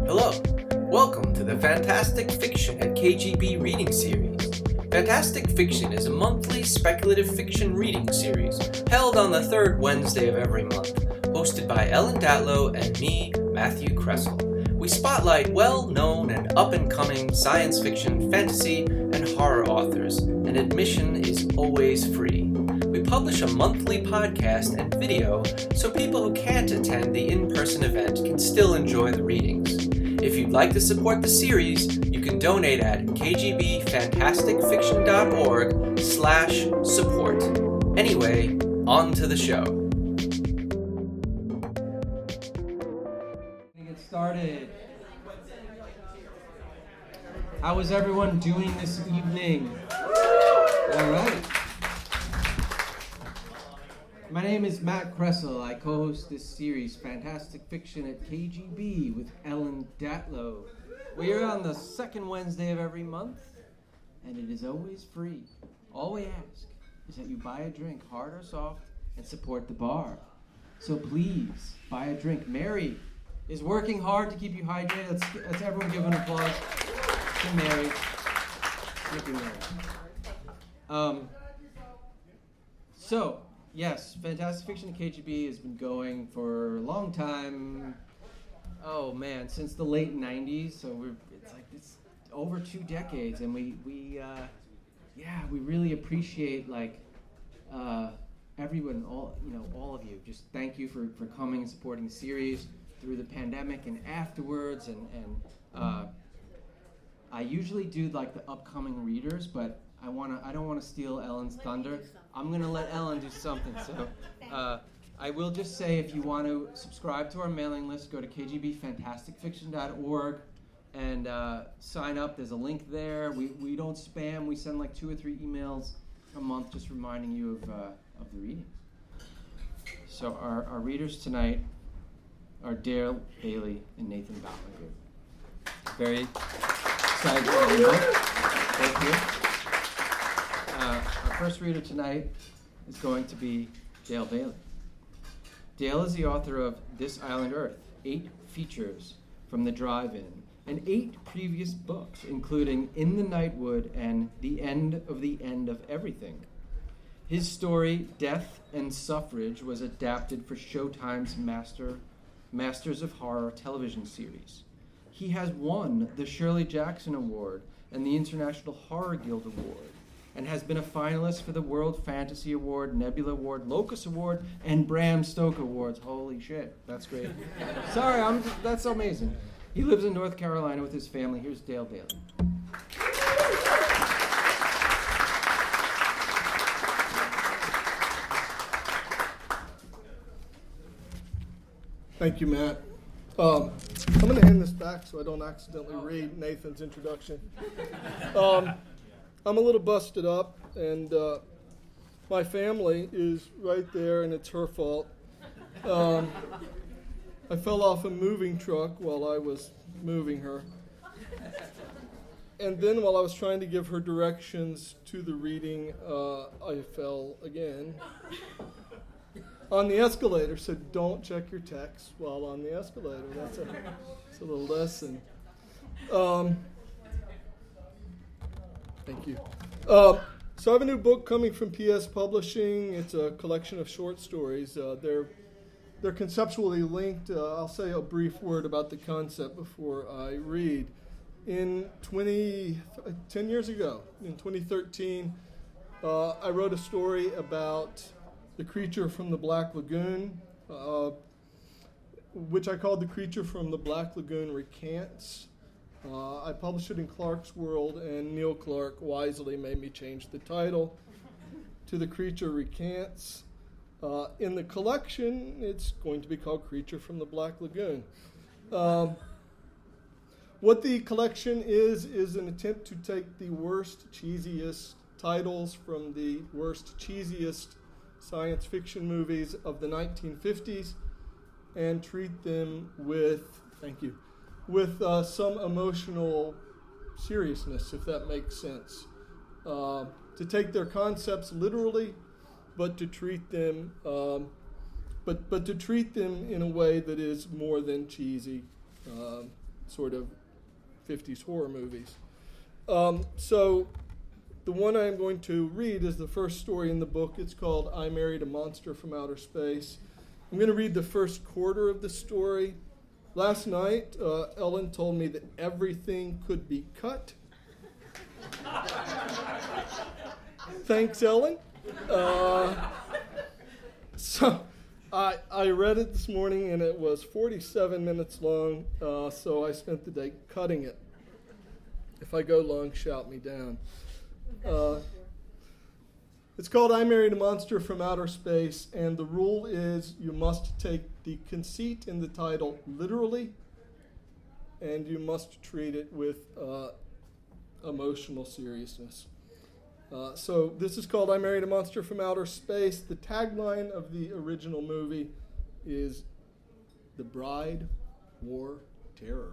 Hello, welcome to the Fantastic Fiction at KGB reading series. Fantastic Fiction is a monthly speculative fiction reading series held on the third Wednesday of every month, hosted by Ellen Datlow and me, Matthew Kressel. We spotlight well-known and up-and-coming science fiction, fantasy, and horror authors, and admission is always free. We publish a monthly podcast and video so people who can't attend the in-person event can still enjoy the readings. If you'd like to support the series, you can donate at kgbfantasticfiction.org/support. Anyway, on to the show. Get started. How is everyone doing this evening? All right. My name is Matt Kressel. I co-host this series, Fantastic Fiction at KGB, with Ellen Datlow. We are on the second Wednesday of every month, and it is always free. All we ask is that you buy a drink, hard or soft, and support the bar. So please, buy a drink. Mary is working hard to keep you hydrated. Let's everyone give an applause to Mary. Thank you, Mary. Yes, Fantastic Fiction at KGB has been going for a long time. Oh man, since the late '90s. So it's over 2 decades, and we really appreciate everyone, all of you. Just thank you for coming and supporting the series through the pandemic and afterwards. And I usually do the upcoming readers, but I don't want to steal Ellen's thunder. I'm going to let Ellen do something. So I will just say, if you want to subscribe to our mailing list, go to kgbfantasticfiction.org and sign up. There's a link there. We don't spam. We send 2 or 3 emails a month just reminding you of the readings. So our readers tonight are Dale Bailey and Nathan Gallagher. Very excited to have you both. Thank you. Our first reader tonight is going to be Dale Bailey. Dale is the author of This Island Earth, 8 features from the Drive-In, and 8 previous books, including In the Nightwood and The End of Everything. His story, Death and Suffrage, was adapted for Showtime's Masters of Horror television series. He has won the Shirley Jackson Award and the International Horror Guild Award, and has been a finalist for the World Fantasy Award, Nebula Award, Locus Award, and Bram Stoker Awards. Holy shit, that's great. Sorry, that's amazing. He lives in North Carolina with his family. Here's Dale Bailey. Thank you, Matt. I'm going to hand this back so I don't accidentally read Nathan's introduction. I'm a little busted up, and my family is right there, and it's her fault. I fell off a moving truck while I was moving her. And then while I was trying to give her directions to the reading, I fell again on the escalator. So don't check your texts while on the escalator. That's a little lesson. Thank you. So I have a new book coming from PS Publishing. It's a collection of short stories. They're conceptually linked. I'll say a brief word about the concept before I read. 10 years ago, in 2013, I wrote a story about the creature from the Black Lagoon, which I called The Creature from the Black Lagoon Recants. I published it in Clark's World, and Neil Clark wisely made me change the title to The Creature Recants. In the collection, it's going to be called Creature from the Black Lagoon. What the collection is an attempt to take the worst, cheesiest titles from the worst, cheesiest science fiction movies of the 1950s and treat them with some emotional seriousness, if that makes sense. To take their concepts literally, but to treat them in a way that is more than cheesy. sort of 50s horror movies. So the one I'm going to read is the first story in the book. It's called I Married a Monster from Outer Space. I'm going to read the first quarter of the story. Last night, Ellen told me that everything could be cut. Thanks, Ellen. So I read it this morning, and it was 47 minutes long, so I spent the day cutting it. If I go long, shout me down. It's called I Married a Monster from Outer Space, and the rule is you must take the conceit in the title literally, and you must treat it with emotional seriousness. So this is called I Married a Monster from Outer Space. The tagline of the original movie is The Bride Wore Terror.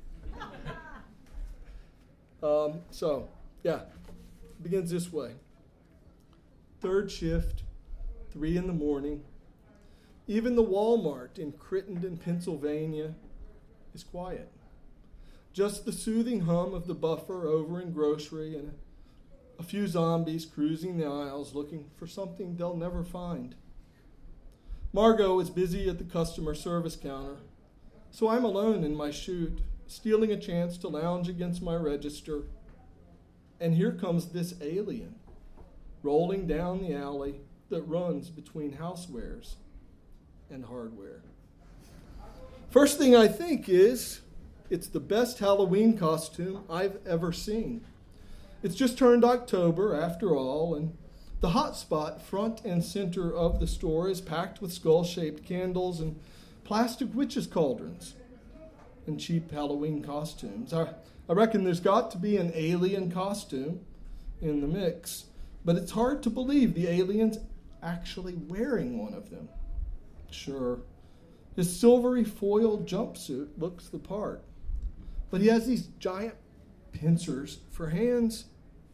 Begins this way. Third shift, 3 a.m. Even the Walmart in Crittenden, Pennsylvania is quiet. Just the soothing hum of the buffer over in grocery and a few zombies cruising the aisles looking for something they'll never find. Margot is busy at the customer service counter, so I'm alone in my chute, stealing a chance to lounge against my register. And here comes this alien, rolling down the alley that runs between housewares and hardware. First thing I think is, it's the best Halloween costume I've ever seen. It's just turned October, after all, and the hot spot front and center of the store is packed with skull-shaped candles and plastic witches' cauldrons and cheap Halloween costumes. I reckon there's got to be an alien costume in the mix, but it's hard to believe the alien's actually wearing one of them. Sure, his silvery foil jumpsuit looks the part, but he has these giant pincers for hands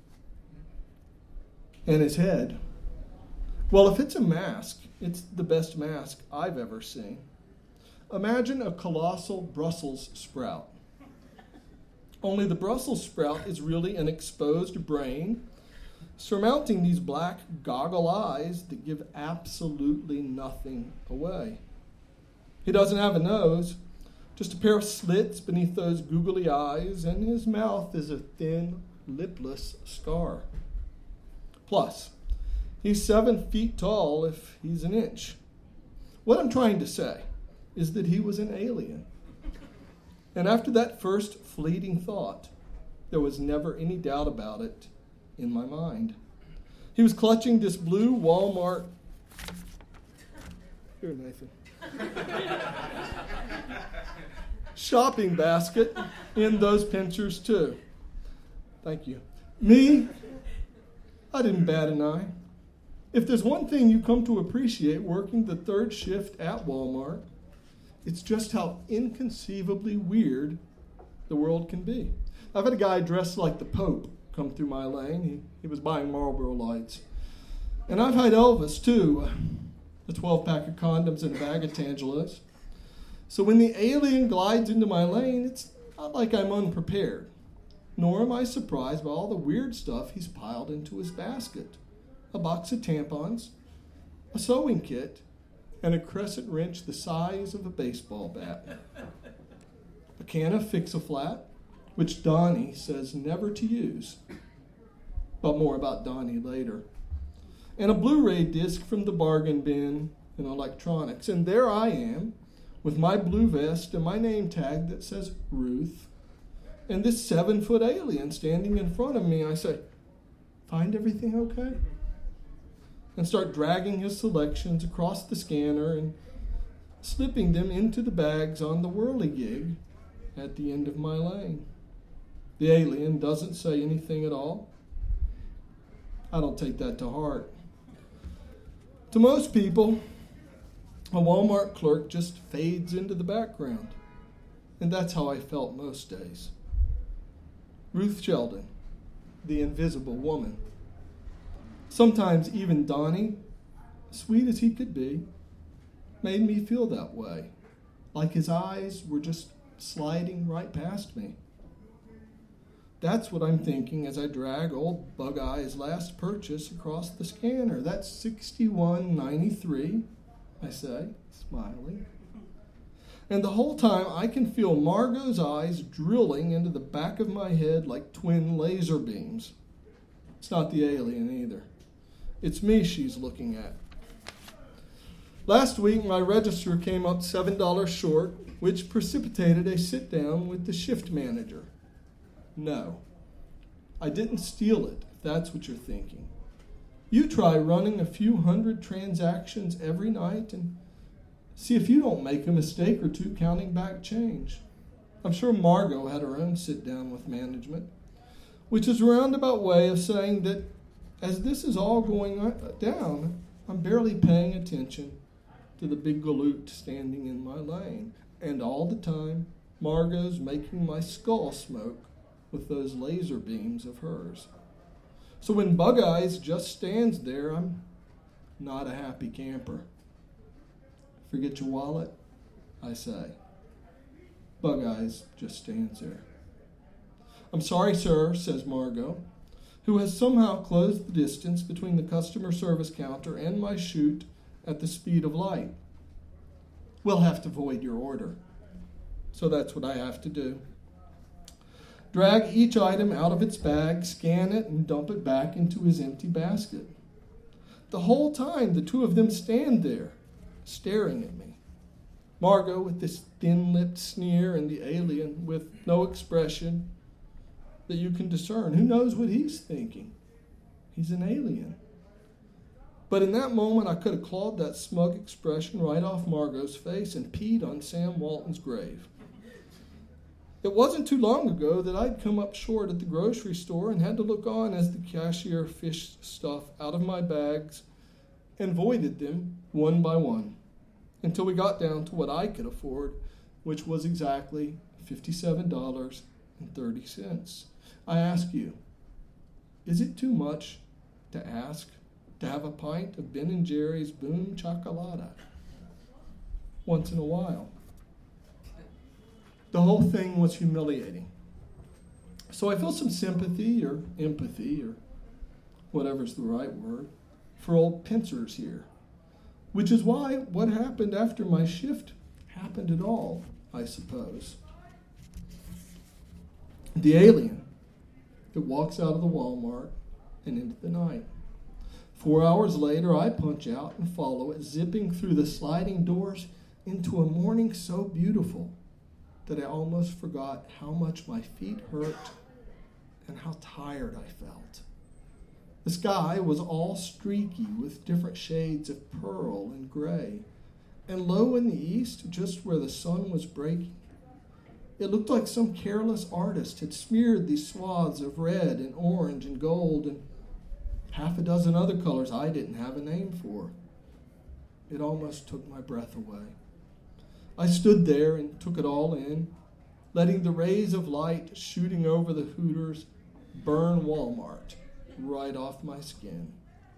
and his head. Well, if it's a mask, it's the best mask I've ever seen. Imagine a colossal Brussels sprout. Only the Brussels sprout is really an exposed brain surmounting these black goggle eyes that give absolutely nothing away. He doesn't have a nose, just a pair of slits beneath those googly eyes, and his mouth is a thin, lipless scar. Plus, he's 7 feet tall if he's an inch. What I'm trying to say is that he was an alien. And after that first fleeting thought, there was never any doubt about it in my mind. He was clutching this blue Walmart... Here, Nathan. Shopping basket in those pincers, too. Thank you. Me, I didn't bat an eye. If there's one thing you come to appreciate working the third shift at Walmart, it's just how inconceivably weird the world can be. I've had a guy dressed like the Pope come through my lane. He was buying Marlboro Lights. And I've had Elvis, too. A 12-pack of condoms and a bag of Tangelos. So when the alien glides into my lane, it's not like I'm unprepared. Nor am I surprised by all the weird stuff he's piled into his basket. A box of tampons, a sewing kit, and a crescent wrench the size of a baseball bat. A can of Fix-A-Flat, which Donnie says never to use. But more about Donnie later. And a Blu-ray disc from the bargain bin in electronics. And there I am, with my blue vest and my name tag that says Ruth, and this 7-foot alien standing in front of me. I say, "Find everything okay?" And start dragging his selections across the scanner and slipping them into the bags on the whirligig at the end of my lane. The alien doesn't say anything at all. I don't take that to heart. To most people, a Walmart clerk just fades into the background. And that's how I felt most days. Ruth Sheldon, the invisible woman. Sometimes even Donnie, sweet as he could be, made me feel that way, like his eyes were just sliding right past me. That's what I'm thinking as I drag old Bug-Eye's last purchase across the scanner. That's $61.93, I say, smiling. And the whole time I can feel Margot's eyes drilling into the back of my head like twin laser beams. It's not the alien either. It's me she's looking at. Last week, my register came up $7 short, which precipitated a sit-down with the shift manager. No, I didn't steal it, if that's what you're thinking. You try running a few hundred transactions every night and see if you don't make a mistake or two counting back change. I'm sure Margot had her own sit-down with management, which is a roundabout way of saying that as this is all going down, I'm barely paying attention to the big galoot standing in my lane. And all the time, Margot's making my skull smoke with those laser beams of hers. So when Bug-Eyes just stands there, I'm not a happy camper. Forget your wallet, I say. Bug-Eyes just stands there. I'm sorry, sir, says Margot, who has somehow closed the distance between the customer service counter and my chute at the speed of light. We'll have to void your order. So that's what I have to do. Drag each item out of its bag, scan it, and dump it back into his empty basket. The whole time, the two of them stand there, staring at me. Margot with this thin-lipped sneer and the alien with no expression that you can discern. Who knows what he's thinking? He's an alien. But in that moment, I could have clawed that smug expression right off Margot's face and peed on Sam Walton's grave. It wasn't too long ago that I'd come up short at the grocery store and had to look on as the cashier fished stuff out of my bags and voided them one by one until we got down to what I could afford, which was exactly $57.30. I ask you, is it too much to ask to have a pint of Ben & Jerry's Boom Chocolata once in a while? The whole thing was humiliating. So I feel some sympathy or empathy or whatever's the right word for old pincers here, which is why what happened after my shift happened at all, I suppose. The alien that walks out of the Walmart and into the night. 4 hours later, I punch out and follow it, zipping through the sliding doors into a morning so beautiful that I almost forgot how much my feet hurt and how tired I felt. The sky was all streaky with different shades of pearl and gray, and low in the east, just where the sun was breaking, it looked like some careless artist had smeared these swaths of red and orange and gold and half a dozen other colors I didn't have a name for. It almost took my breath away. I stood there and took it all in, letting the rays of light shooting over the Hooters burn Walmart right off my skin.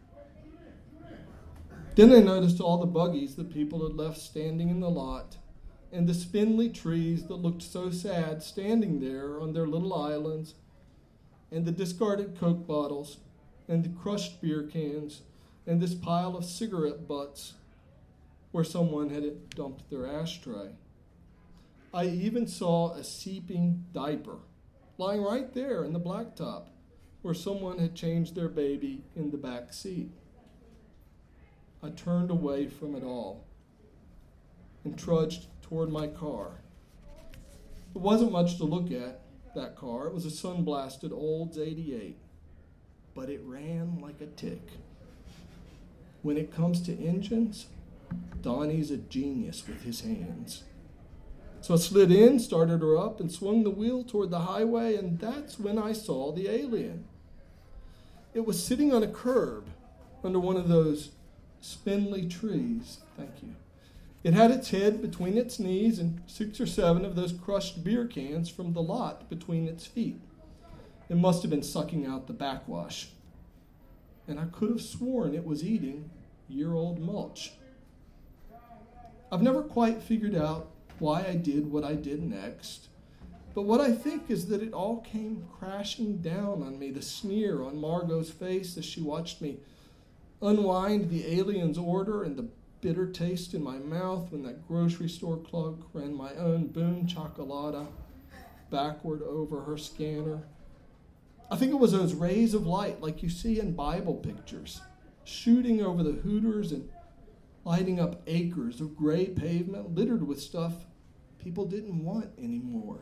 Then I noticed all the buggies that people had left standing in the lot, and the spindly trees that looked so sad standing there on their little islands, and the discarded Coke bottles, and the crushed beer cans, and this pile of cigarette butts where someone had dumped their ashtray. I even saw a seeping diaper lying right there in the blacktop where someone had changed their baby in the back seat. I turned away from it all and trudged toward my car. It wasn't much to look at, that car. It was a sun-blasted Olds 88, but it ran like a tick. When it comes to engines, Donnie's a genius with his hands. So I slid in, started her up, and swung the wheel toward the highway, and that's when I saw the alien. It was sitting on a curb under one of those spindly trees. Thank you. It had its head between its knees and 6 or 7 of those crushed beer cans from the lot between its feet. It must have been sucking out the backwash. And I could have sworn it was eating year-old mulch. I've never quite figured out why I did what I did next. But what I think is that it all came crashing down on me, the sneer on Margot's face as she watched me unwind the alien's order and the bitter taste in my mouth when that grocery store clerk ran my own Boon Chocolata backward over her scanner. I think it was those rays of light like you see in Bible pictures, shooting over the Hooters and lighting up acres of gray pavement littered with stuff people didn't want anymore.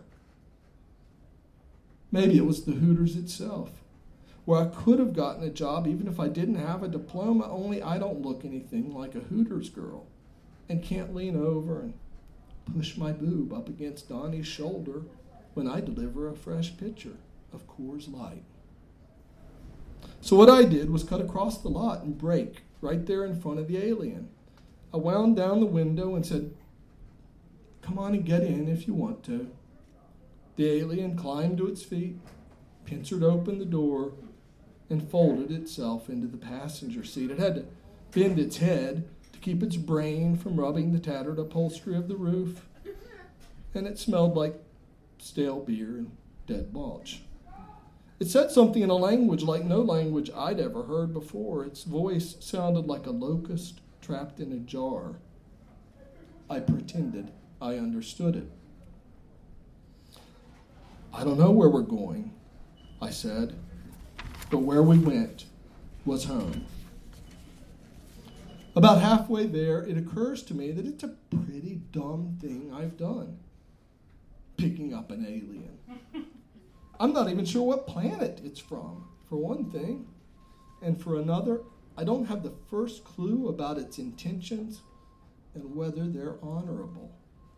Maybe it was the Hooters itself, where I could have gotten a job even if I didn't have a diploma, only I don't look anything like a Hooters girl and can't lean over and push my boob up against Donnie's shoulder when I deliver a fresh pitcher of Coors Light. So what I did was cut across the lot and brake right there in front of the alien. I wound down the window and said, "Come on and get in if you want to." The alien climbed to its feet, pincered open the door, and folded itself into the passenger seat. It had to bend its head to keep its brain from rubbing the tattered upholstery of the roof, and it smelled like stale beer and dead mulch. It said something in a language like no language I'd ever heard before. Its voice sounded like a locust trapped in a jar. I pretended I understood it. "I don't know where we're going," I said, "but where we went was home." About halfway there, it occurs to me that it's a pretty dumb thing I've done, picking up an alien. I'm not even sure what planet it's from, for one thing. And for another, I don't have the first clue about its intentions and whether they're honorable.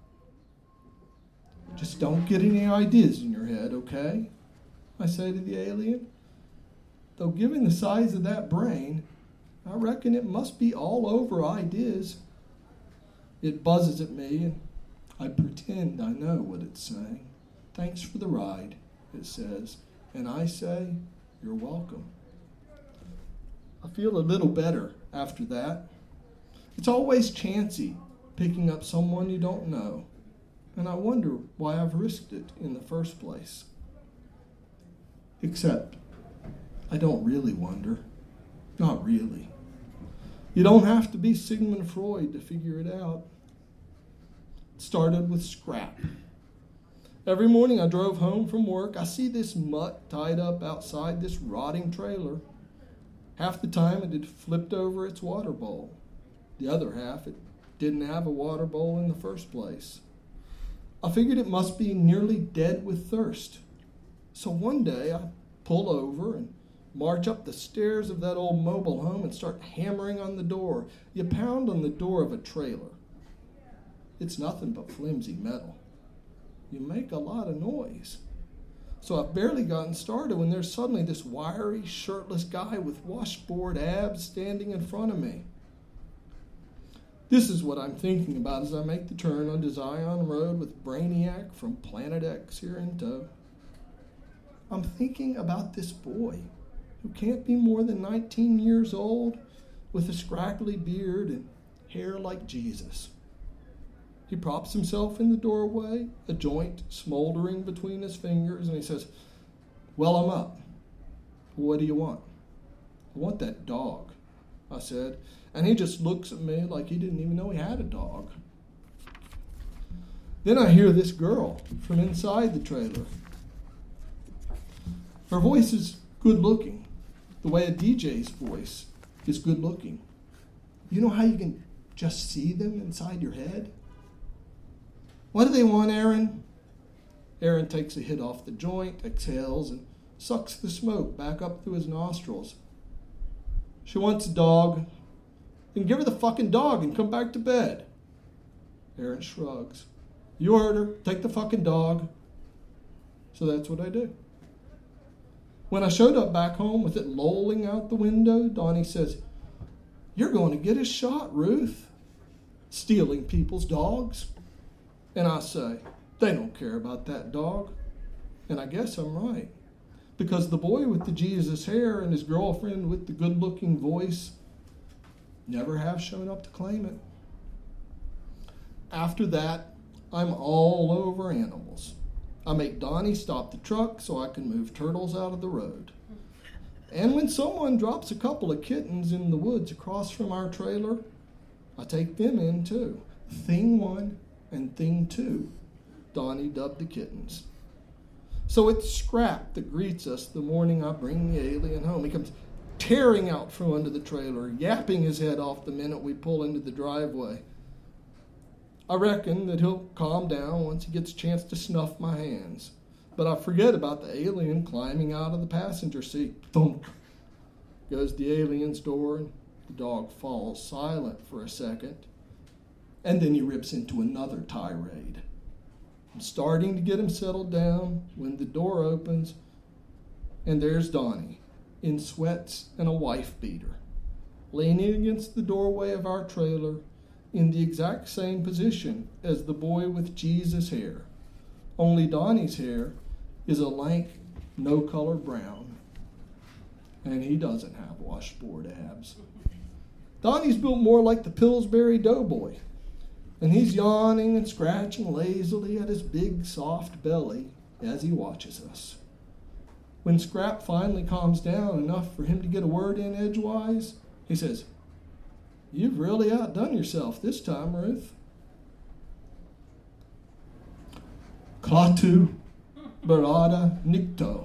"Just don't get any ideas in your head, okay?" I say to the alien. Though given the size of that brain, I reckon it must be all over ideas. It buzzes at me, and I pretend I know what it's saying. "Thanks for the ride," it says, and I say, "You're welcome." I feel a little better after that. It's always chancy picking up someone you don't know, and I wonder why I've risked it in the first place. Except, I don't really wonder. Not really. You don't have to be Sigmund Freud to figure it out. It started with scrap. Every morning I drove home from work, I see this mutt tied up outside this rotting trailer. Half the time it had flipped over its water bowl. The other half, it didn't have a water bowl in the first place. I figured it must be nearly dead with thirst. So one day I pull over and march up the stairs of that old mobile home and start hammering on the door. You pound on the door of a trailer. It's nothing but flimsy metal. You make a lot of noise. So I've barely gotten started when there's suddenly this wiry, shirtless guy with washboard abs standing in front of me. This is what I'm thinking about as I make the turn onto Zion Road with Brainiac from Planet X here in tow. I'm thinking about this boy who can't be more than 19 years old with a scraggly beard and hair like Jesus. He props himself in the doorway, a joint smoldering between his fingers, and he says, "Well, I'm up. What do you want?" "I want that dog," I said, and he just looks at me like he didn't even know he had a dog. Then I hear this girl from inside the trailer. Her voice is good-looking, the way a DJ's voice is good-looking. You know how you can just see them inside your head? "What do they want, Aaron?" Aaron takes a hit off the joint, exhales, and sucks the smoke back up through his nostrils. "She wants a dog." "Then give her the fucking dog and come back to bed." Aaron shrugs. "You heard her. Take the fucking dog." So that's what I do. When I showed up back home with it lolling out the window, Donnie says, "You're going to get a shot, Ruth. Stealing people's dogs." And I say, "They don't care about that dog." And I guess I'm right. Because the boy with the Jesus hair and his girlfriend with the good-looking voice never have shown up to claim it. After that, I'm all over animals. I make Donnie stop the truck so I can move turtles out of the road. And when someone drops a couple of kittens in the woods across from our trailer, I take them in too. Thing 1 and Thing 2, Donnie dubbed the kittens. So it's Scrap that greets us the morning I bring the alien home. He comes tearing out from under the trailer, yapping his head off the minute we pull into the driveway. I reckon that he'll calm down once he gets a chance to snuff my hands. But I forget about the alien climbing out of the passenger seat. Thunk goes the alien's door, and the dog falls silent for a second. And then he rips into another tirade. I'm starting to get him settled down when the door opens, and there's Donnie, in sweats and a wife beater, leaning against the doorway of our trailer in the exact same position as the boy with Jesus hair. Only Donnie's hair is a lank, no-color brown, and he doesn't have washboard abs. Donnie's built more like the Pillsbury Doughboy, and he's yawning and scratching lazily at his big, soft belly as he watches us. When Scrap finally calms down enough for him to get a word in edgewise, he says, "You've really outdone yourself this time, Ruth." Klaatu Barada Nikto.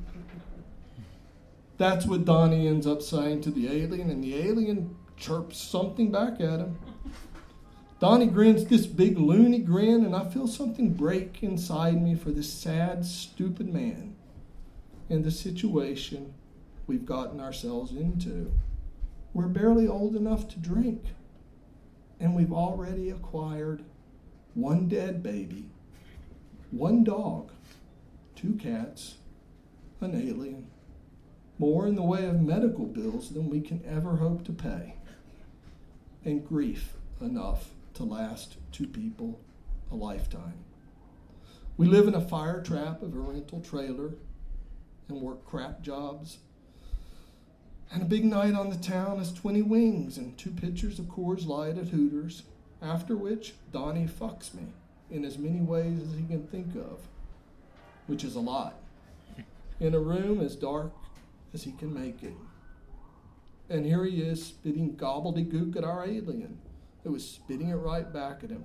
That's what Donnie ends up saying to the alien, and the alien chirps something back at him. Donnie grins this big loony grin, and I feel something break inside me for this sad, stupid man and the situation we've gotten ourselves into. We're barely old enough to drink, and we've already acquired 1 dead baby, 1 dog, 2 cats, an alien, more in the way of medical bills than we can ever hope to pay, and grief enough to last 2 people a lifetime. We live in a fire trap of a rental trailer and work crap jobs. And a big night on the town is 20 wings and 2 pitchers of Coors Light at Hooters, after which Donnie fucks me in as many ways as he can think of, which is a lot, in a room as dark as he can make it. And here he is spitting gobbledygook at our alien, who was spitting it right back at him.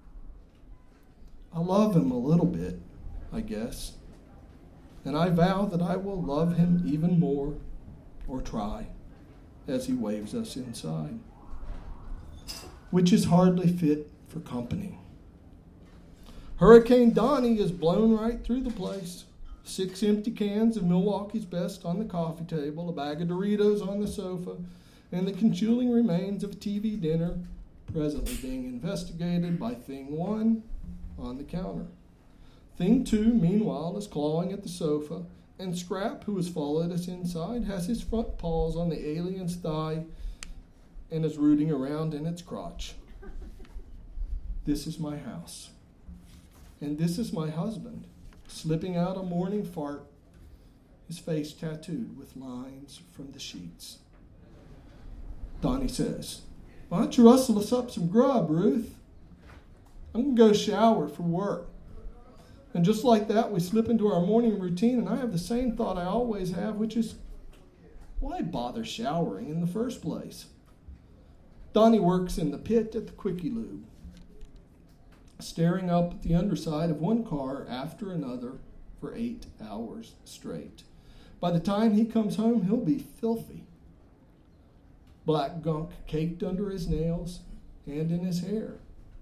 I love him a little bit, I guess, and I vow that I will love him even more, or try, as he waves us inside, which is hardly fit for company. Hurricane Donnie is blown right through the place. 6 empty cans of Milwaukee's Best on the coffee table, a bag of Doritos on the sofa, and the congealing remains of a TV dinner presently being investigated by Thing 1 on the counter. Thing 2, meanwhile, is clawing at the sofa, and Scrap, who has followed us inside, has his front paws on the alien's thigh and is rooting around in its crotch. This is my house. And this is my husband, slipping out a morning fart, his face tattooed with lines from the sheets. Donnie says, "Why don't you rustle us up some grub, Ruth? I'm going to go shower for work." And just like that, we slip into our morning routine, and I have the same thought I always have, which is, why bother showering in the first place? Donnie works in the pit at the Quickie Lube, staring up at the underside of one car after another for 8 hours straight. By the time he comes home, he'll be filthy. Black gunk caked under his nails and in his hair.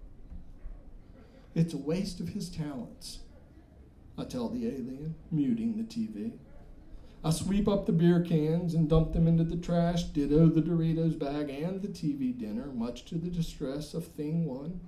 It's a waste of his talents, I tell the alien, muting the TV. I sweep up the beer cans and dump them into the trash, ditto the Doritos bag and the TV dinner, much to the distress of Thing 1.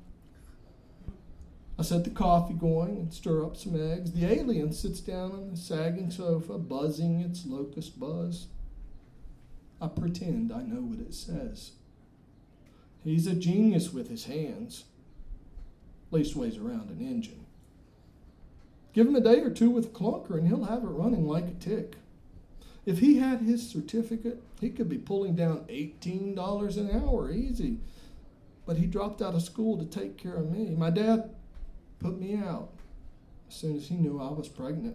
I set the coffee going and stir up some eggs. The alien sits down on the sagging sofa, buzzing its locust buzz. I pretend I know what it says. He's a genius with his hands. Leastways around an engine. Give him a day or 2 with a clunker and he'll have it running like a tick. If he had his certificate, he could be pulling down $18 an hour easy. But he dropped out of school to take care of me. My dad put me out as soon as he knew I was pregnant.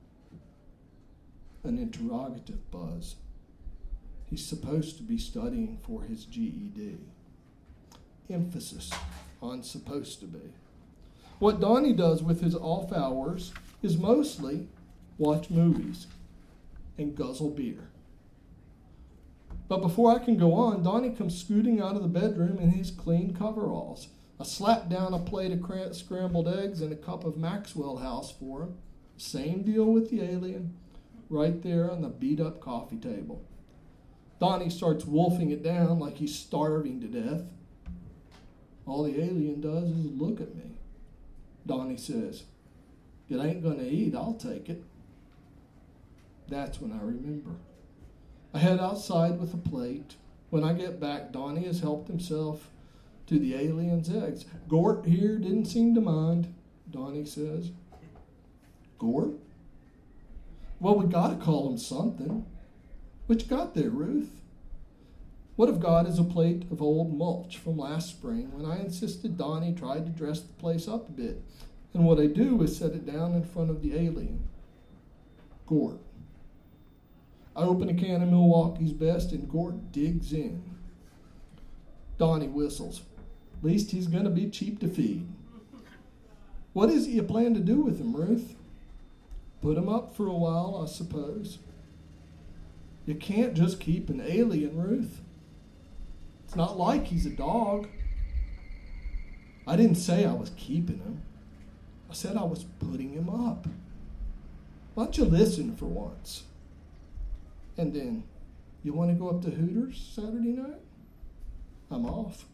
An interrogative buzz. He's supposed to be studying for his GED. Emphasis on supposed to be. What Donnie does with his off hours is mostly watch movies and guzzle beer. But before I can go on, Donnie comes scooting out of the bedroom in his clean coveralls. I slap down a plate of scrambled eggs and a cup of Maxwell House for him. Same deal with the alien, right there on the beat-up coffee table. Donnie starts wolfing it down like he's starving to death. All the alien does is look at me. Donnie says, "It ain't gonna eat, I'll take it." That's when I remember. I head outside with a plate. When I get back, Donnie has helped himself to the alien's eggs. "Gort here didn't seem to mind," Donnie says. "Gort? Well, we gotta call him something. What you got there, Ruth?" What I've got is a plate of old mulch from last spring when I insisted Donnie tried to dress the place up a bit. And what I do is set it down in front of the alien. Gort. I open a can of Milwaukee's Best and Gort digs in. Donnie whistles. At least he's going to be cheap to feed. "What is it you plan to do with him, Ruth?" "Put him up for a while, I suppose." "You can't just keep an alien, Ruth. It's not like he's a dog." "I didn't say I was keeping him. I said I was putting him up. Why don't you listen for once? And then, you want to go up to Hooters Saturday night?" "I'm off."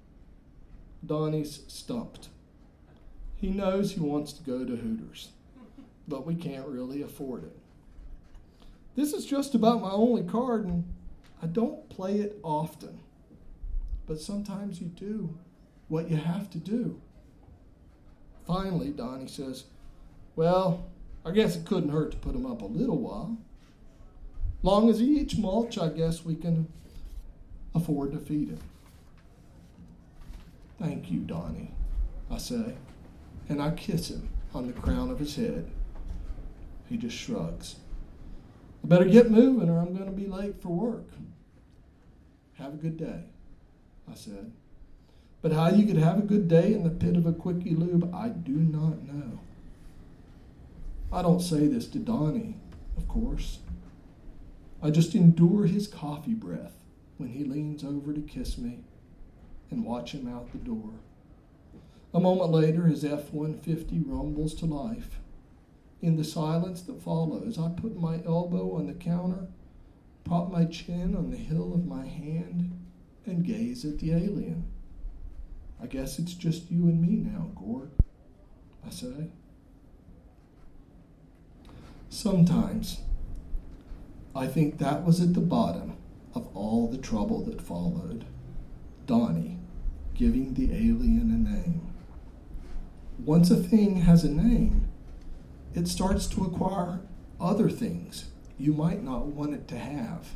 Donnie's stumped. He knows he wants to go to Hooters, but we can't really afford it. This is just about my only card, and I don't play it often. But sometimes you do what you have to do. Finally, Donnie says, "Well, I guess it couldn't hurt to put him up a little while. Long as he eats mulch, I guess we can afford to feed him." "Thank you, Donnie," I say, and I kiss him on the crown of his head. He just shrugs. "I better get moving or I'm going to be late for work." "Have a good day," I said. But how you could have a good day in the pit of a Quickie Lube, I do not know. I don't say this to Donnie, of course. I just endure his coffee breath when he leans over to kiss me and watch him out the door. A moment later, his F-150 rumbles to life. In the silence that follows, I put my elbow on the counter, prop my chin on the hill of my hand, and gaze at the alien. "I guess it's just you and me now, Gort," I say. Sometimes I think that was at the bottom of all the trouble that followed. Donnie giving the alien a name. Once a thing has a name, it starts to acquire other things you might not want it to have.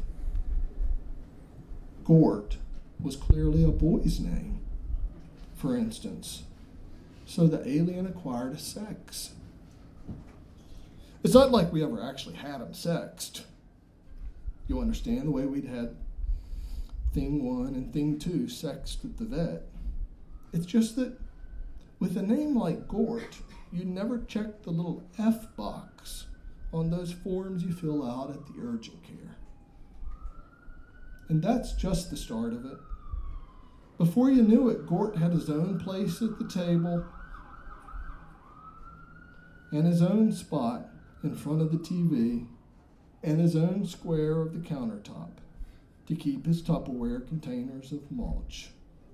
Gort was clearly a boy's name, for instance, so the alien acquired a sex. It's not like we ever actually had him sexed. You understand, the way we'd had thing 1 and thing 2 sexed at the vet. It's just that with a name like Gort, you never check the little F box on those forms you fill out at the urgent care. And that's just the start of it. Before you knew it, Gort had his own place at the table and his own spot in front of the TV and his own square of the countertop to keep his Tupperware containers of mulch.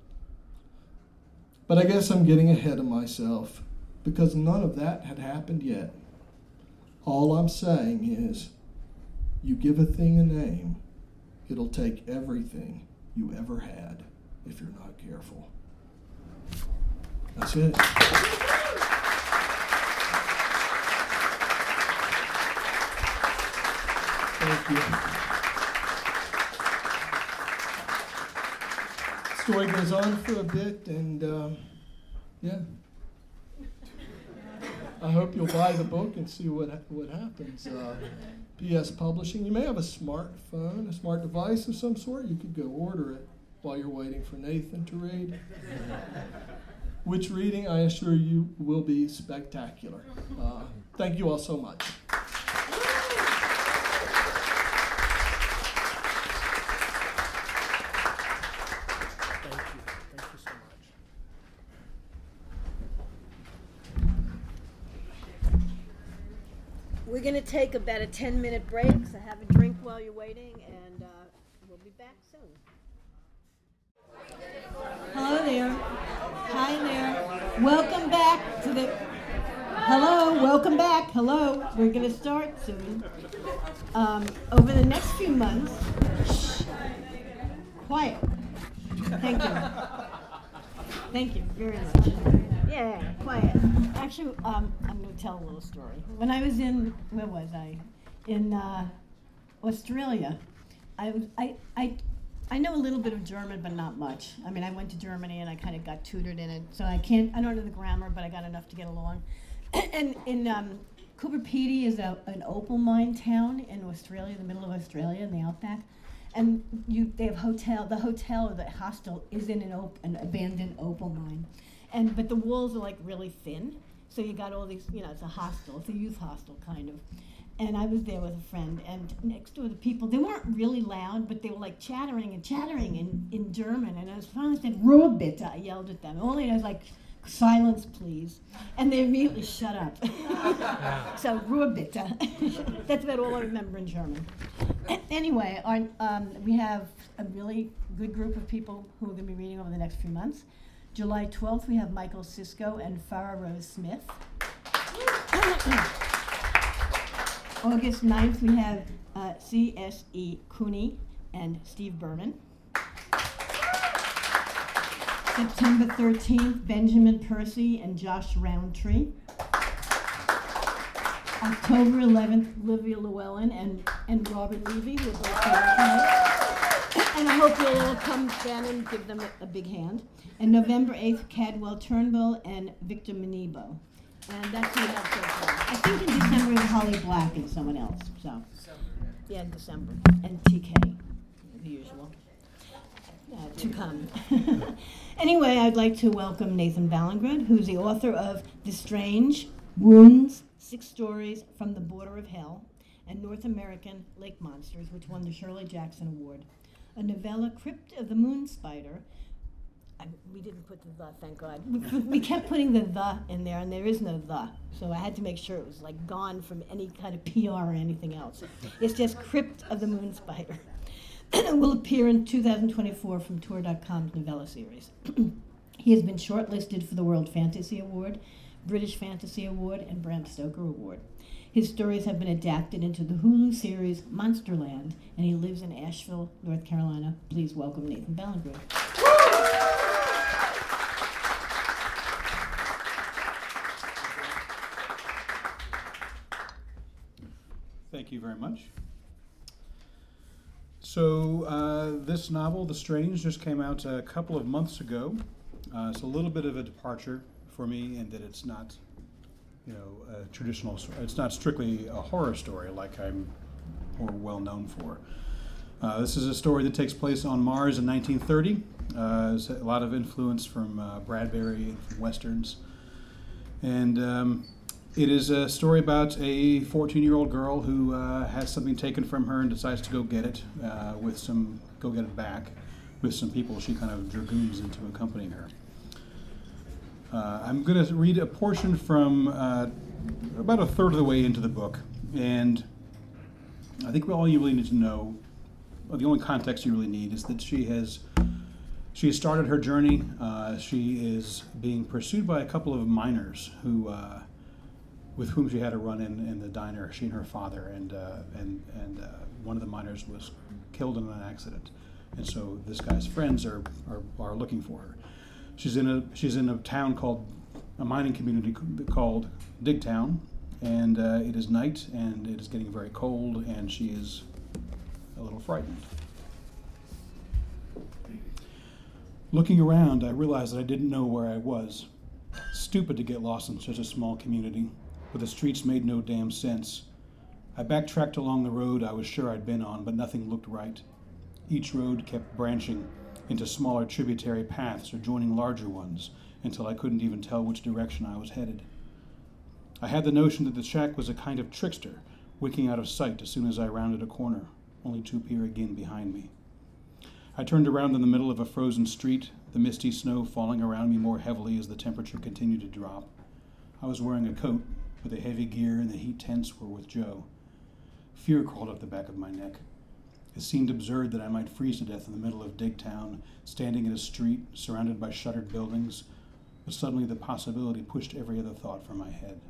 But I guess I'm getting ahead of myself because none of that had happened yet. All I'm saying is, you give a thing a name, it'll take everything you ever had if you're not careful. That's it. Thank you. The story goes on for a bit, and yeah. I hope you'll buy the book and see what happens. PS Publishing. You may have a smartphone, a smart device of some sort. You could go order it while you're waiting for Nathan to read. Which reading, I assure you, will be spectacular. Thank you all so much. We're going to take about a 10-minute break, so have a drink while you're waiting, and we'll be back soon. Hello there. Hi there. Welcome back to the... Hello, welcome back. Hello. We're going to start soon. Over the next few months... Shh. Quiet. Thank you. Thank you very much. Yeah, quiet. Actually, I'm going to tell a little story. When I was in, where was I? In Australia. I know a little bit of German, but not much. I mean, I went to Germany and I kind of got tutored in it, so I don't know the grammar, but I got enough to get along. And in Coober Pedy is an opal mine town in Australia, the middle of Australia, in the outback. And they have the hostel is in an abandoned opal mine. But the walls are like really thin, so you got all these, it's a hostel, it's a youth hostel kind of. And I was there with a friend, and next door the people, they weren't really loud, but they were like chattering in German, and I was finally said, Ruhe bitte, I yelled at them. All I was like, silence please. And they immediately shut up. So, Ruhe bitte. That's about all I remember in German. Anyway, we have a really good group of people who are going to be reading over the next few months. July 12th, we have Michael Sisko and Farah Rose Smith. August 9th, we have C.S.E. Cooney and Steve Berman. September 13th, Benjamin Percy and Josh Roundtree. October 11th, Olivia Llewellyn and Robert Levy, who are both here tonight. And I hope you'll all come stand and give them a big hand. And November 8th, Cadwell Turnbull and Victor Manibo. And that's who we have so far. I think in December is Holly Black and someone else. So, yeah, in December. And TK, the usual. To come. Anyway, I'd like to welcome Nathan Ballingrud, who's the author of The Strange, Wounds, 6 Stories from the Border of Hell, and North American Lake Monsters, which won the Shirley Jackson Award. A novella, Crypt of the Moon Spider. We didn't put the the, thank God. We kept putting the in there, and there is no the. So I had to make sure it was like gone from any kind of PR or anything else. It's just Crypt of the Moon Spider. It will appear in 2024 from Tor.com's novella series. He has been shortlisted for the World Fantasy Award, British Fantasy Award, and Bram Stoker Award. His stories have been adapted into the Hulu series Monsterland, and he lives in Asheville, North Carolina. Please welcome Nathan Ballingrud. Thank you very much. So this novel, The Strange, just came out a couple of months ago. It's a little bit of a departure for me in that it's not, a traditional. It's not strictly a horror story like I'm more well known for. This is a story that takes place on Mars in 1930. There's a lot of influence from Bradbury and from westerns, and it is a story about a 14-year-old girl who has something taken from her and decides to go get it back with some people she kind of dragoons into accompanying her. I'm going to read a portion from about a third of the way into the book, and I think all you really need to know, or the only context you really need, is that she has started her journey. She is being pursued by a couple of miners who. With whom she had a run-in in the diner, she and her father, and one of the miners was killed in an accident, and so this guy's friends are looking for her. She's in a town called a mining community called Digtown, and it is night, and it is getting very cold, and she is a little frightened. Looking around, I realized that I didn't know where I was. Stupid to get lost in such a small community. but the streets made no damn sense. I backtracked along the road I was sure I'd been on, but nothing looked right. Each road kept branching into smaller tributary paths or joining larger ones until I couldn't even tell which direction I was headed. I had the notion that the shack was a kind of trickster, winking out of sight as soon as I rounded a corner, only to appear again behind me. I turned around in the middle of a frozen street, the misty snow falling around me more heavily as the temperature continued to drop. I was wearing a coat, but the heavy gear and the heat tents were with Joe. Fear crawled up the back of my neck. It seemed absurd that I might freeze to death in the middle of Digtown, standing in a street surrounded by shuttered buildings, but suddenly the possibility pushed every other thought from my head.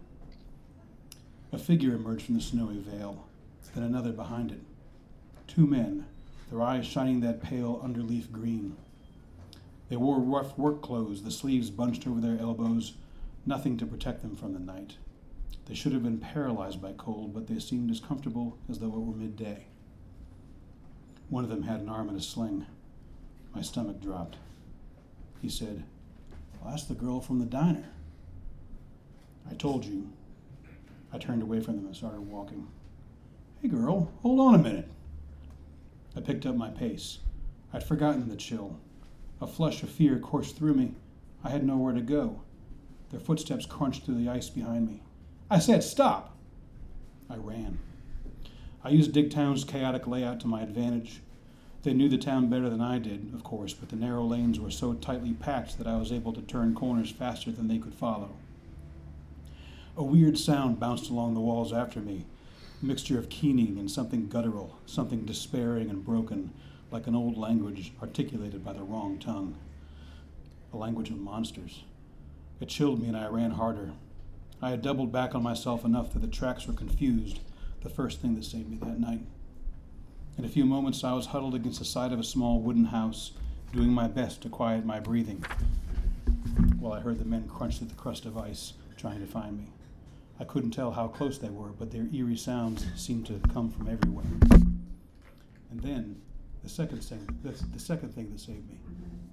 A figure emerged from the snowy veil, then another behind it. 2 men, their eyes shining that pale underleaf green. They wore rough work clothes, the sleeves bunched over their elbows, nothing to protect them from the night. They should have been paralyzed by cold, but they seemed as comfortable as though it were midday. One of them had an arm in a sling. My stomach dropped. He said, "Well, that's the girl from the diner." "I told you." I turned away from them and started walking. "Hey, girl, hold on a minute." I picked up my pace. I'd forgotten the chill. A flush of fear coursed through me. I had nowhere to go. Their footsteps crunched through the ice behind me. I said, "Stop!" I ran. I used Digtown's chaotic layout to my advantage. They knew the town better than I did, of course, but the narrow lanes were so tightly packed that I was able to turn corners faster than they could follow. A weird sound bounced along the walls after me, a mixture of keening and something guttural, something despairing and broken, like an old language articulated by the wrong tongue. A language of monsters. It chilled me and I ran harder. I had doubled back on myself enough that the tracks were confused, the first thing that saved me that night. In a few moments, I was huddled against the side of a small wooden house, doing my best to quiet my breathing, while I heard the men crunch at the crust of ice, trying to find me. I couldn't tell how close they were, but their eerie sounds seemed to come from everywhere. And then, the second thing that saved me.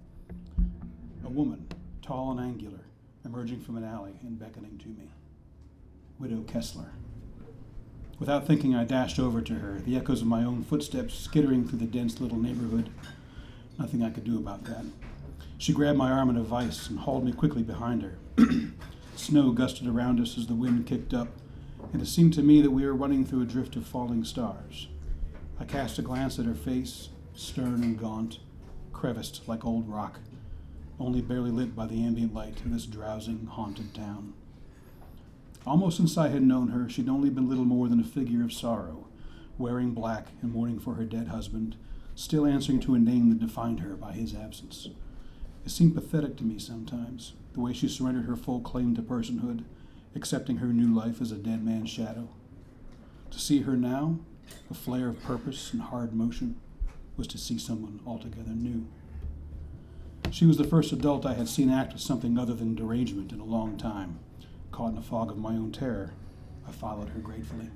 A woman, tall and angular, emerging from an alley and beckoning to me. Widow Kessler. Without thinking, I dashed over to her, the echoes of my own footsteps skittering through the dense little neighborhood. Nothing I could do about that. She grabbed my arm in a vice and hauled me quickly behind her. Snow gusted around us as the wind kicked up, and it seemed to me that we were running through a drift of falling stars. I cast a glance at her face, stern and gaunt, creviced like old rock, only barely lit by the ambient light of this drowsing, haunted town. Almost since I had known her, she'd only been little more than a figure of sorrow, wearing black and mourning for her dead husband, still answering to a name that defined her by his absence. It seemed pathetic to me sometimes, the way she surrendered her full claim to personhood, accepting her new life as a dead man's shadow. To see her now, a flare of purpose and hard motion, was to see someone altogether new. She was the first adult I had seen act with something other than derangement in a long time. Caught in a fog of my own terror, I followed her gratefully.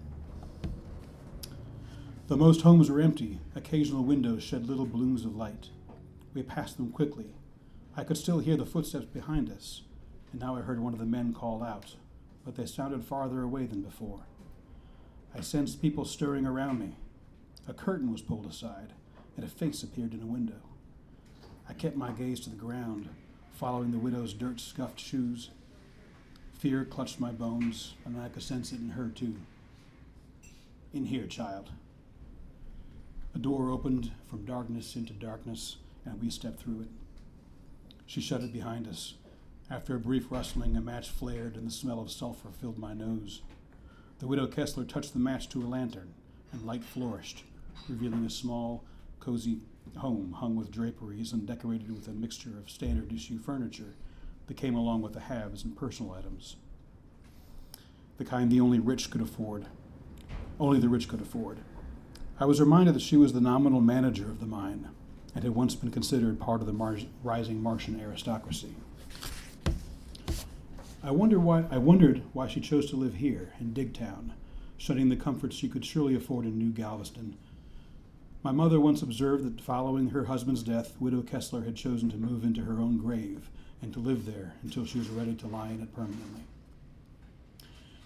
Though most homes were empty, occasional windows shed little blooms of light. We passed them quickly. I could still hear the footsteps behind us, and now I heard one of the men call out, but they sounded farther away than before. I sensed people stirring around me. A curtain was pulled aside, and a face appeared in a window. I kept my gaze to the ground, following the widow's dirt-scuffed shoes. Fear clutched my bones, and I could sense it in her, too. "In here, child." A door opened from darkness into darkness, and we stepped through it. She shut it behind us. After a brief rustling, a match flared, and the smell of sulfur filled my nose. The widow Kessler touched the match to a lantern, and light flourished, revealing a small, cozy home hung with draperies and decorated with a mixture of standard-issue furniture that came along with the haves and personal items. The kind only the rich could afford. I was reminded that she was the nominal manager of the mine and had once been considered part of the rising Martian aristocracy. I wondered why she chose to live here in Digtown, shunning the comforts she could surely afford in New Galveston. My mother once observed that following her husband's death, Widow Kessler had chosen to move into her own grave and to live there until she was ready to lie in it permanently.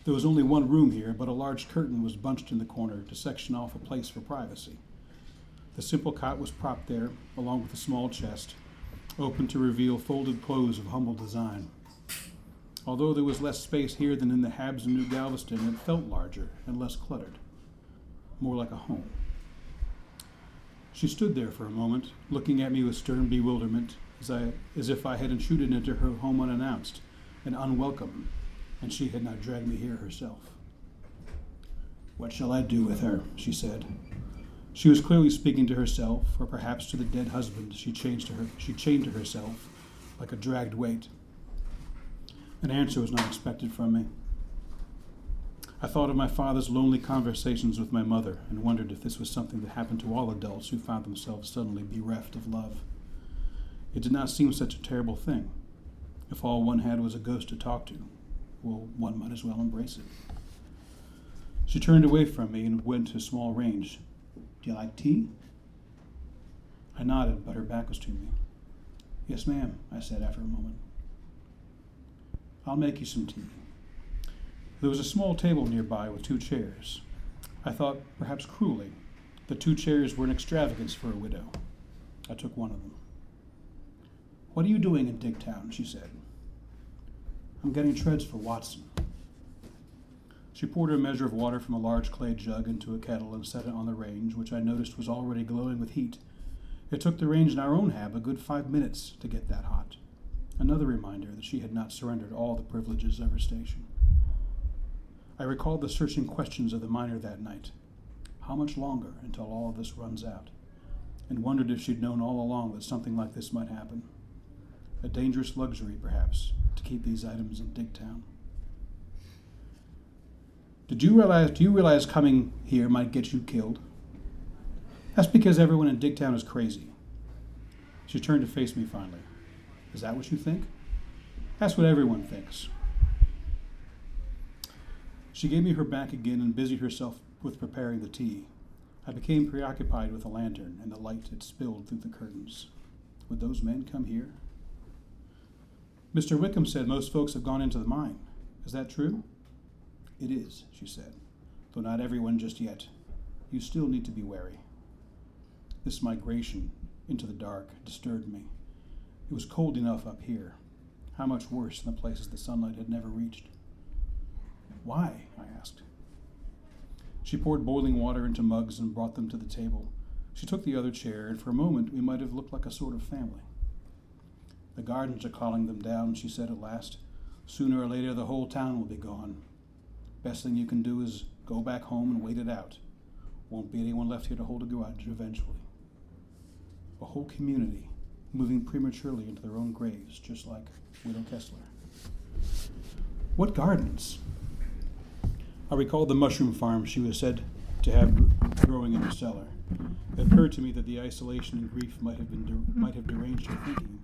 There was only one room here, but a large curtain was bunched in the corner to section off a place for privacy. The simple cot was propped there, along with a small chest, open to reveal folded clothes of humble design. Although there was less space here than in the Habs in New Galveston, it felt larger and less cluttered, more like a home. She stood there for a moment, looking at me with stern bewilderment, as if I had intruded into her home unannounced and unwelcome, and she had not dragged me here herself. "What shall I do with her?" she said. She was clearly speaking to herself, or perhaps to the dead husband she chained to herself like a dragged weight. An answer was not expected from me. I thought of my father's lonely conversations with my mother and wondered if this was something that happened to all adults who found themselves suddenly bereft of love. It did not seem such a terrible thing. If all one had was a ghost to talk to, well, one might as well embrace it. She turned away from me and went to small range. "Do you like tea?" I nodded, but her back was to me. "Yes, ma'am," I said after a moment. "I'll make you some tea." There was a small table nearby with 2 chairs. I thought, perhaps cruelly, the 2 chairs were an extravagance for a widow. I took one of them. "What are you doing in Digtown?" she said. "I'm getting treads for Watson." She poured a measure of water from a large clay jug into a kettle and set it on the range, which I noticed was already glowing with heat. It took the range in our own Hab a good 5 minutes to get that hot. Another reminder that she had not surrendered all the privileges of her station. I recalled the searching questions of the miner that night. How much longer until all of this runs out? And wondered if she'd known all along that something like this might happen. A dangerous luxury, perhaps, to keep these items in Digtown. Do you realize coming here might get you killed? That's because everyone in Digtown is crazy. She turned to face me finally. Is that what you think? That's what everyone thinks. She gave me her back again and busied herself with preparing the tea. I became preoccupied with the lantern and the light it spilled through the curtains. Would those men come here? Mr. Wickham said most folks have gone into the mine. Is that true? It is, she said, though not everyone just yet. You still need to be wary. This migration into the dark disturbed me. It was cold enough up here. How much worse in the places the sunlight had never reached? Why? I asked. She poured boiling water into mugs and brought them to the table. She took the other chair, and for a moment we might have looked like a sort of family. The gardens are calling them down, she said at last. Sooner or later the whole town will be gone. Best thing you can do is go back home and wait it out. Won't be anyone left here to hold a grudge eventually. A whole community moving prematurely into their own graves, just like Widow Kessler. What gardens? I recalled the mushroom farm she was said to have growing in her cellar. It occurred to me that the isolation and grief might have deranged her thinking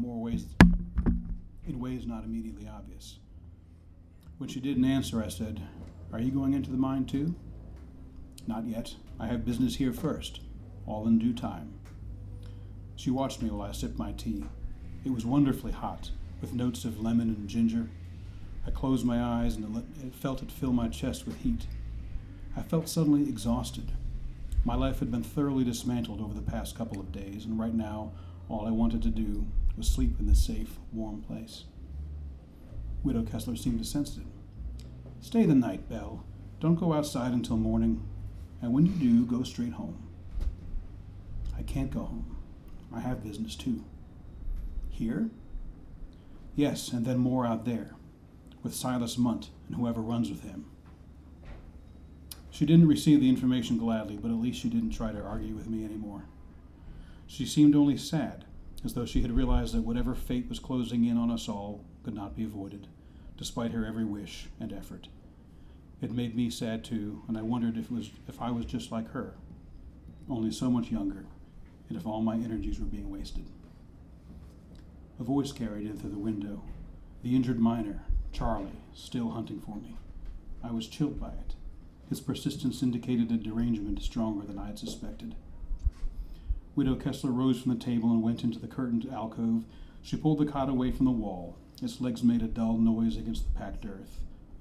in ways not immediately obvious. When she didn't answer, I said, "Are you going into the mine too?" "Not yet. I have business here first, all in due time." She watched me while I sipped my tea. It was wonderfully hot, with notes of lemon and ginger. I closed my eyes and felt it fill my chest with heat. I felt suddenly exhausted. My life had been thoroughly dismantled over the past couple of days, and right now, all I wanted to do was sleep in this safe, warm place. Widow Kessler seemed to sense it. "Stay the night, Belle. Don't go outside until morning, and when you do, go straight home." "I can't go home. I have business too." "Here?" "Yes, and then more out there, with Silas Munt and whoever runs with him." She didn't receive the information gladly, but at least she didn't try to argue with me anymore. She seemed only sad, as though she had realized that whatever fate was closing in on us all could not be avoided, despite her every wish and effort. It made me sad too, and I wondered if I was just like her, only so much younger, and if all my energies were being wasted. A voice carried in through the window. The injured miner, Charlie, still hunting for me. I was chilled by it. His persistence indicated a derangement stronger than I had suspected. Widow Kessler rose from the table and went into the curtained alcove. She pulled the cot away from the wall. Its legs made a dull noise against the packed earth.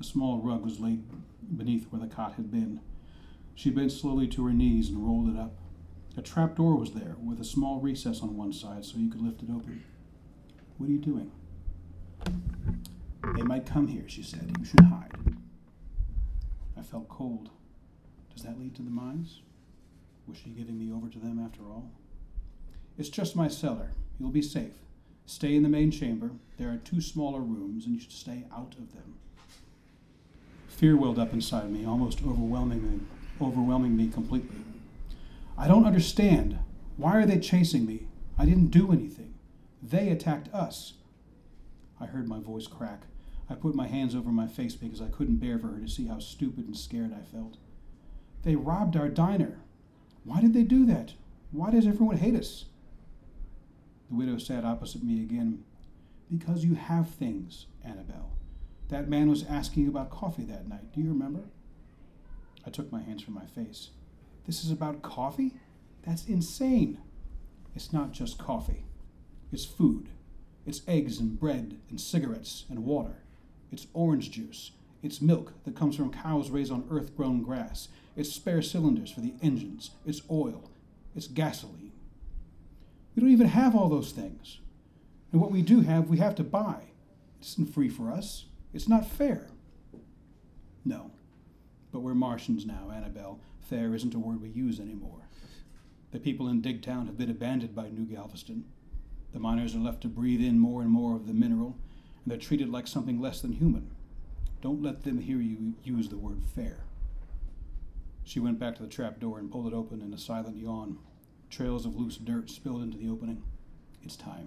A small rug was laid beneath where the cot had been. She bent slowly to her knees and rolled it up. A trap door was there, with a small recess on one side so you could lift it open. "What are you doing?" "They might come here," she said. "You should hide." I felt cold. Does that lead to the mines? Was she giving me over to them after all? "It's just my cellar. You'll be safe. Stay in the main chamber. There are 2 smaller rooms, and you should stay out of them." Fear welled up inside me, almost overwhelming me completely. "I don't understand. Why are they chasing me? I didn't do anything. They attacked us." I heard my voice crack. I put my hands over my face because I couldn't bear for her to see how stupid and scared I felt. "They robbed our diner. Why did they do that? Why does everyone hate us?" The widow sat opposite me again. "Because you have things, Annabelle. That man was asking you about coffee that night. Do you remember?" I took my hands from my face. "This is about coffee? That's insane." "It's not just coffee. It's food. It's eggs and bread and cigarettes and water. It's orange juice. It's milk that comes from cows raised on earth-grown grass. It's spare cylinders for the engines. It's oil. It's gasoline. We don't even have all those things. And what we do have, we have to buy. It isn't free for us. It's not fair." "No, but we're Martians now, Annabelle. Fair isn't a word we use anymore. The people in Digtown have been abandoned by New Galveston. The miners are left to breathe in more and more of the mineral, and they're treated like something less than human. Don't let them hear you use the word fair." She went back to the trap door and pulled it open in a silent yawn. Trails of loose dirt spilled into the opening. "It's time."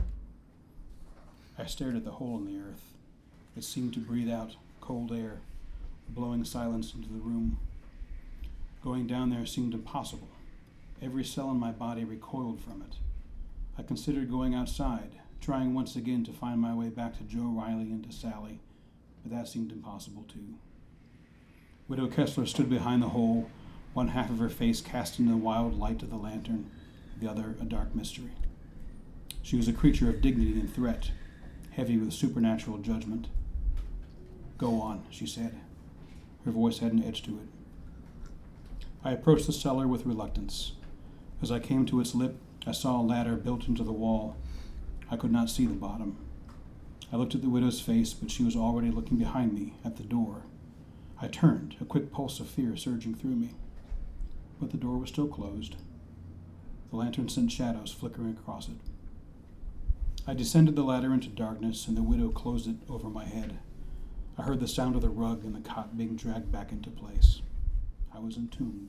I stared at the hole in the earth. It seemed to breathe out cold air, blowing silence into the room. Going down there seemed impossible. Every cell in my body recoiled from it. I considered going outside, trying once again to find my way back to Joe Riley and to Sally, but that seemed impossible too. Widow Kessler stood behind the hole, one half of her face cast in the wild light of the lantern, the other a dark mystery. She was a creature of dignity and threat, heavy with supernatural judgment. "Go on," she said. Her voice had an edge to it. I approached the cellar with reluctance. As I came to its lip, I saw a ladder built into the wall. I could not see the bottom. I looked at the widow's face, but she was already looking behind me, at the door. I turned, a quick pulse of fear surging through me. But the door was still closed. The lantern sent shadows flickering across it. I descended the ladder into darkness, and the widow closed it over my head. I heard the sound of the rug and the cot being dragged back into place. I was entombed.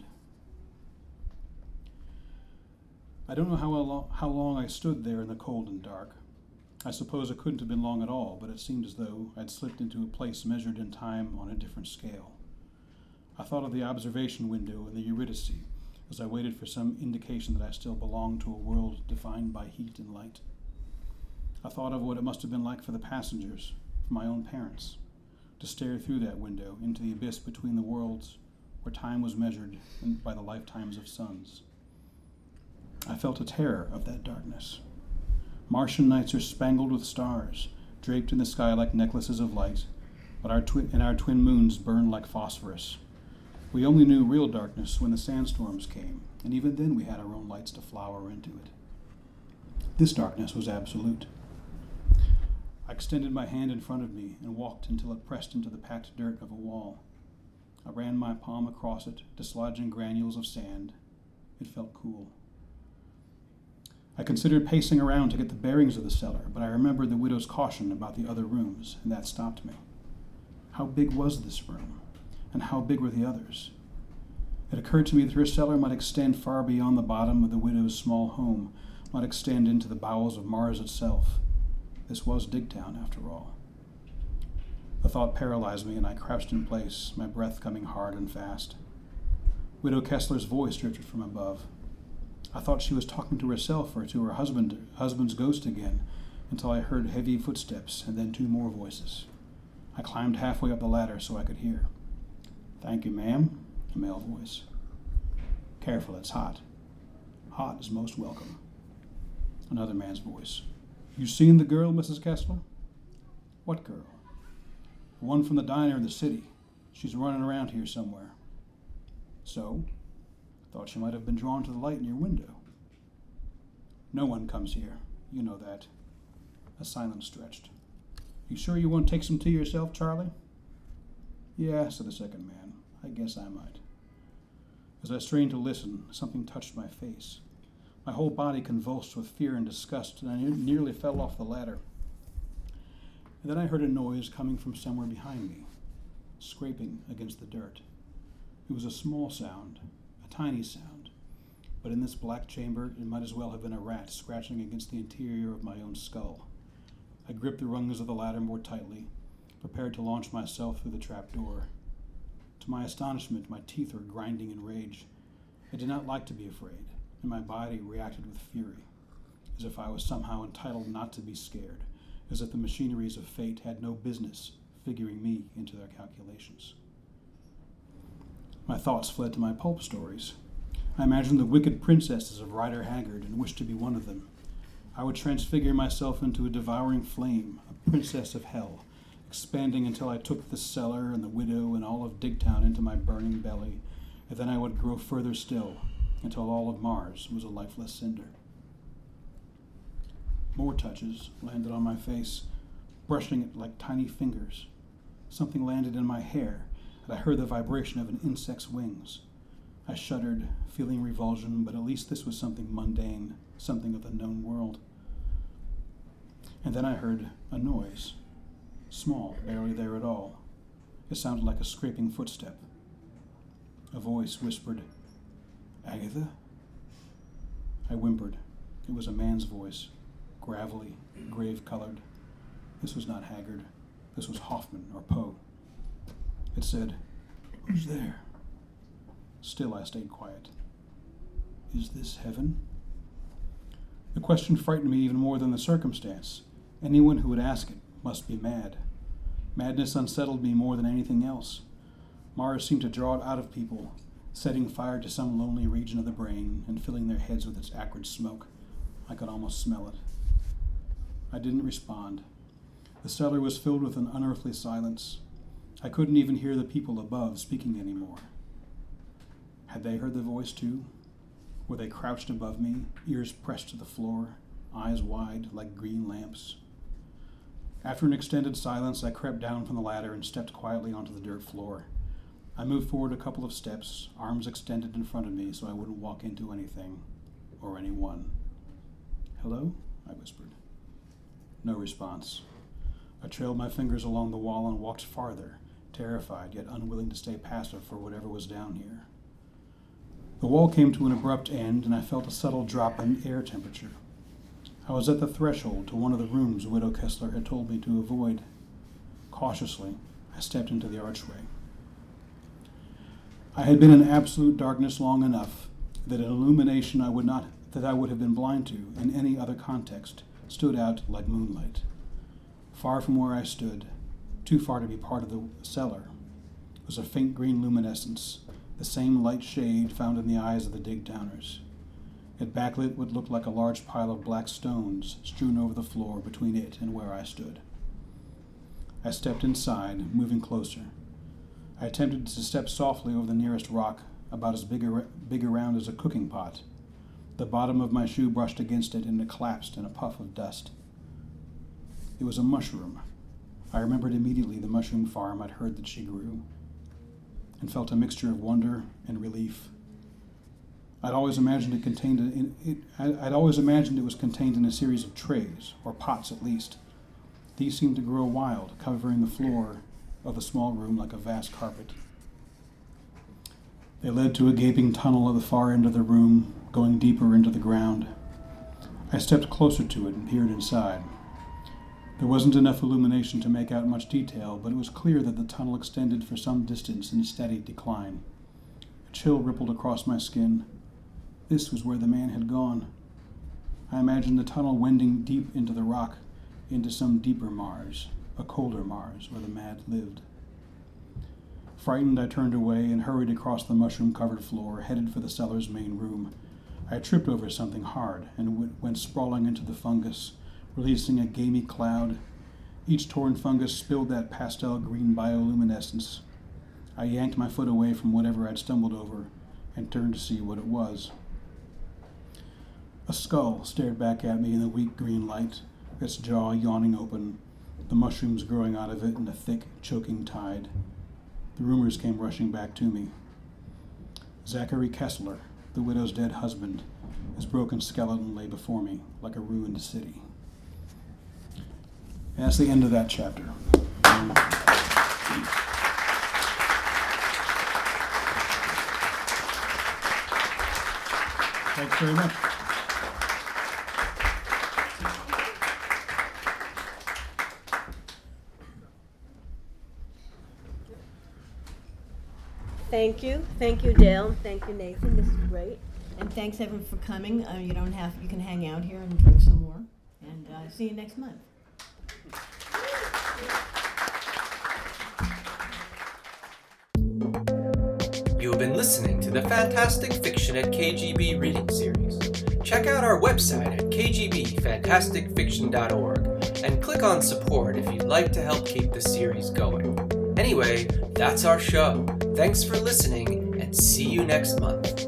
I don't know how long I stood there in the cold and dark. I suppose it couldn't have been long at all, but it seemed as though I'd slipped into a place measured in time on a different scale. I thought of the observation window and the Eurydice as I waited for some indication that I still belonged to a world defined by heat and light. I thought of what it must have been like for the passengers, for my own parents, to stare through that window into the abyss between the worlds where time was measured by the lifetimes of suns. I felt a terror of that darkness. Martian nights are spangled with stars, draped in the sky like necklaces of light, but our twin moons burn like phosphorus. We only knew real darkness when the sandstorms came, and even then we had our own lights to flower into it. This darkness was absolute. I extended my hand in front of me and walked until it pressed into the packed dirt of a wall. I ran my palm across it, dislodging granules of sand. It felt cool. I considered pacing around to get the bearings of the cellar, but I remembered the widow's caution about the other rooms, and that stopped me. How big was this room? And how big were the others? It occurred to me that her cellar might extend far beyond the bottom of the widow's small home, might extend into the bowels of Mars itself. This was Digtown, after all. The thought paralyzed me, and I crouched in place, my breath coming hard and fast. Widow Kessler's voice drifted from above. I thought she was talking to herself or to her husband's ghost again, until I heard heavy footsteps and then 2 more voices. I climbed halfway up the ladder so I could hear. "Thank you, ma'am," a male voice. "Careful, it's hot. Hot is most welcome." Another man's voice. "You seen the girl, Mrs. Kessler?" "What girl?" One from the diner in the city. She's running around here somewhere. So, thought she might have been drawn to the light in your window. No one comes here. You know that. A silence stretched. You sure you want to take some tea yourself, Charlie? Yeah, said the second man. I guess I might. As I strained to listen, something touched my face. My whole body convulsed with fear and disgust, and I nearly fell off the ladder. And then I heard a noise coming from somewhere behind me, scraping against the dirt. It was a small sound, a tiny sound, but in this black chamber it might as well have been a rat scratching against the interior of my own skull. I gripped the rungs of the ladder more tightly, prepared to launch myself through the trap door. To my astonishment, my teeth were grinding in rage. I did not like to be afraid, and my body reacted with fury, as if I was somehow entitled not to be scared, as if the machineries of fate had no business figuring me into their calculations. My thoughts fled to my pulp stories. I imagined the wicked princesses of Rider Haggard and wished to be one of them. I would transfigure myself into a devouring flame, a princess of hell, expanding until I took the cellar and the widow and all of Digtown into my burning belly, and then I would grow further still, until all of Mars was a lifeless cinder. More touches landed on my face, brushing it like tiny fingers. Something landed in my hair, and I heard the vibration of an insect's wings. I shuddered, feeling revulsion, but at least this was something mundane, something of the known world. And then I heard a noise. Small, barely there at all. It sounded like a scraping footstep. A voice whispered, "Agatha?" I whimpered. It was a man's voice, gravelly, grave-colored. This was not Haggard. This was Hoffman or Poe. It said, "Who's there?" Still I stayed quiet. Is this heaven? The question frightened me even more than the circumstance. Anyone who would ask it must be mad. Madness unsettled me more than anything else. Mars seemed to draw it out of people, setting fire to some lonely region of the brain and filling their heads with its acrid smoke. I could almost smell it. I didn't respond. The cellar was filled with an unearthly silence. I couldn't even hear the people above speaking anymore. Had they heard the voice too? Were they crouched above me, ears pressed to the floor, eyes wide like green lamps? After an extended silence, I crept down from the ladder and stepped quietly onto the dirt floor. I moved forward a couple of steps, arms extended in front of me so I wouldn't walk into anything or anyone. "Hello?" I whispered. No response. I trailed my fingers along the wall and walked farther, terrified yet unwilling to stay passive for whatever was down here. The wall came to an abrupt end, and I felt a subtle drop in air temperature. I was at the threshold to one of the rooms Widow Kessler had told me to avoid. Cautiously, I stepped into the archway. I had been in absolute darkness long enough that an illumination I would have been blind to in any other context stood out like moonlight. Far from where I stood, too far to be part of the cellar, was a faint green luminescence, the same light shade found in the eyes of the Digtowners. It backlit what looked like a large pile of black stones strewn over the floor between it and where I stood. I stepped inside, moving closer. I attempted to step softly over the nearest rock, about as big around as a cooking pot. The bottom of my shoe brushed against it, and it collapsed in a puff of dust. It was a mushroom. I remembered immediately the mushroom farm I'd heard that she grew, and felt a mixture of wonder and relief. I'd always imagined it was contained in a series of trays, or pots at least. These seemed to grow wild, covering the floor of the small room like a vast carpet. They led to a gaping tunnel at the far end of the room, going deeper into the ground. I stepped closer to it and peered inside. There wasn't enough illumination to make out much detail, but it was clear that the tunnel extended for some distance in steady decline. A chill rippled across my skin. This was where the man had gone. I imagined the tunnel wending deep into the rock, into some deeper Mars, a colder Mars where the mad lived. Frightened, I turned away and hurried across the mushroom-covered floor, headed for the cellar's main room. I tripped over something hard and went sprawling into the fungus, releasing a gamey cloud. Each torn fungus spilled that pastel green bioluminescence. I yanked my foot away from whatever I'd stumbled over and turned to see what it was. A skull stared back at me in the weak green light, its jaw yawning open, the mushrooms growing out of it in a thick, choking tide. The rumors came rushing back to me. Zachary Kessler, the widow's dead husband, his broken skeleton lay before me like a ruined city. And that's the end of that chapter. Thanks very much. Thank you, Dale. Thank you, Nathan. This is great. And thanks everyone for coming. You can hang out here and drink some more. And see you next month. You have been listening to the Fantastic Fiction at KGB reading series. Check out our website at kgbfantasticfiction.org and click on support if you'd like to help keep the series going. Anyway, that's our show. Thanks for listening and see you next month.